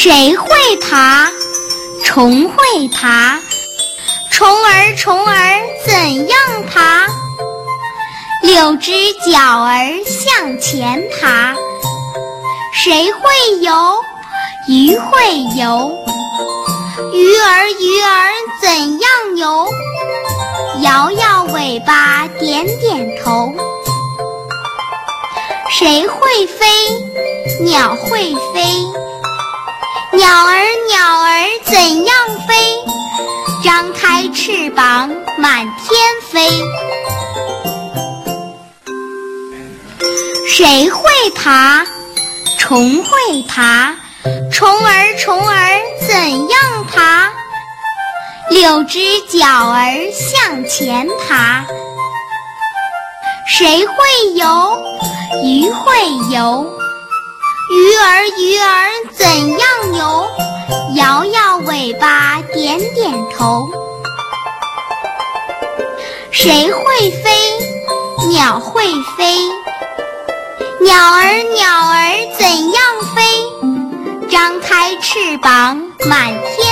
谁会爬？虫会爬。虫儿虫儿怎样爬？6只脚儿向前爬。谁会游？鱼会游。鱼儿鱼儿怎样游？摇摇尾巴点点头。谁会飞？鸟会飞。鸟儿鸟儿怎样飞？张开翅膀满天飞。谁会爬？虫会爬。虫儿虫儿怎样爬？6只脚儿向前爬。谁会游？鱼会游。鱼儿鱼儿怎样游？摇摇尾巴点点头。谁会飞？鸟会飞。鸟儿鸟儿怎样飞？张开翅膀满天